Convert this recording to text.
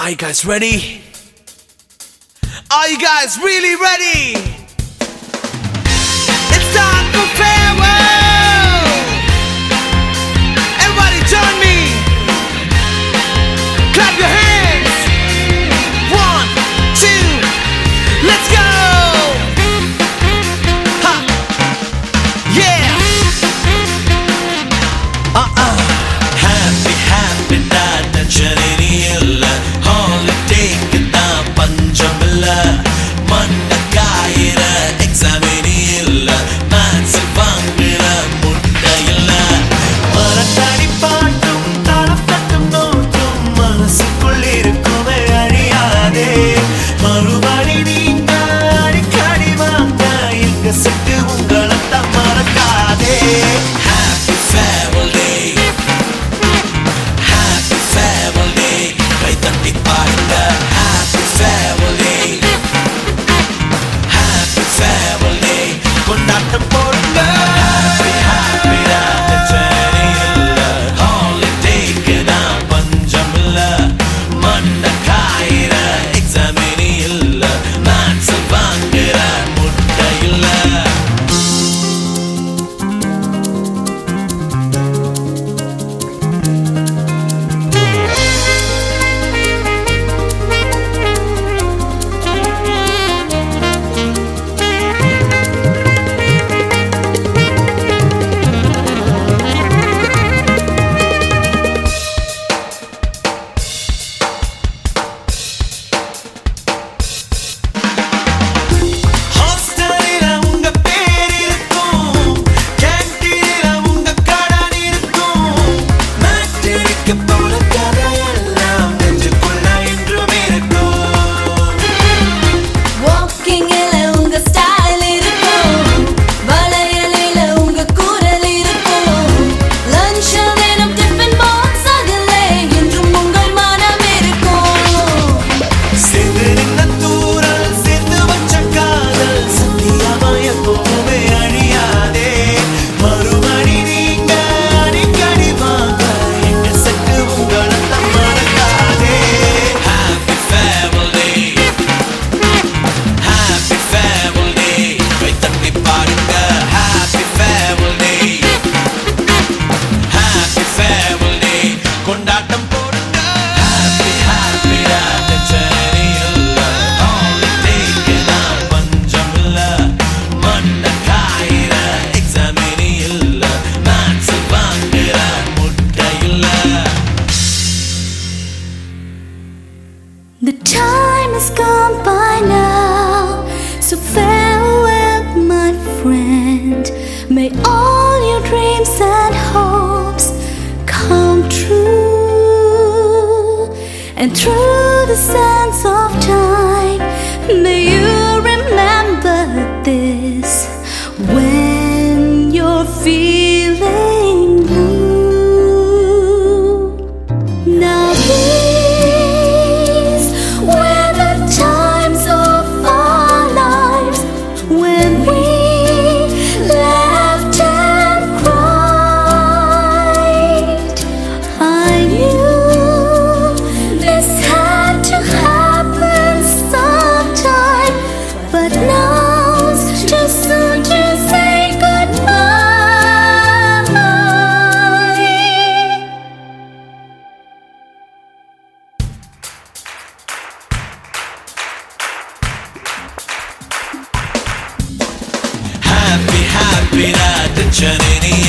Are you guys ready? Are you guys really ready? It's time for farewell. Everybody join me. Clap your hands. 1, 2, let's go. Ha. Yeah. Happy, happy, not tension illa. Holiday kita panjamilla. Manda kaira exam illa. Maths vaangira mutta illa. Maratadi paattum thalapattum noottum manasukkull irukkume ariyade. Marubadi neenga adikadi vaanga inga settu ungalatha marakade. Happy farewell day. Happy farewell day. Kai thatti paadunga. Happy farewell day. Happy farewell day. Kondaattam podunga. Happy, happy tension illa. Holiday ku naan panjam illa. Manda kaira exam illa. Maths vaangira mutta illa. ஹாஸ்டலில உங்க பேர் இருக்கும், கேண்டீன்ல உங்க கடன் இருக்கும். மேட்ரிக்கு போன கதையெல்லாம் நெஞ்சுக்குள்ள என்றும் இருக்கும். Walking ல உங்க style இருக்கும், வளையலில உங்க குரல் இருக்கும். Lunch நேரம் tiffin box அதிலே என்றும் உங்கள் மனம் இருக்கும். சேர்ந்து நின்ன தூரல், சேர்ந்து வச்ச காதல் சத்தியமா எப்பவுமே அழியாதே. மறுபடி நீங்க அடிக்கடி வாங்க, எங்க செட்டு உங்களைத்தான் மறக்காதே. Happy farewell day. Happy farewell day. கை தட்டி பாடுங்க. Happy farewell day. Happy farewell day. கொண்டாட்டம் போடுங்க. Happy, happy, tension illa. Holiday ku naan panjam illa. Manda kaira exam illa. Maths vaangira mutta illa. The time has gone by now, so farewell, my friend. May all your dreams and hopes come true. And through the sands of time, may you remember this when you're feeling blue. Now these were the times of our lives when we laughed and cried. I knew this had to happen sometime, but now's too soon to say goodbye. Happy, happy, tension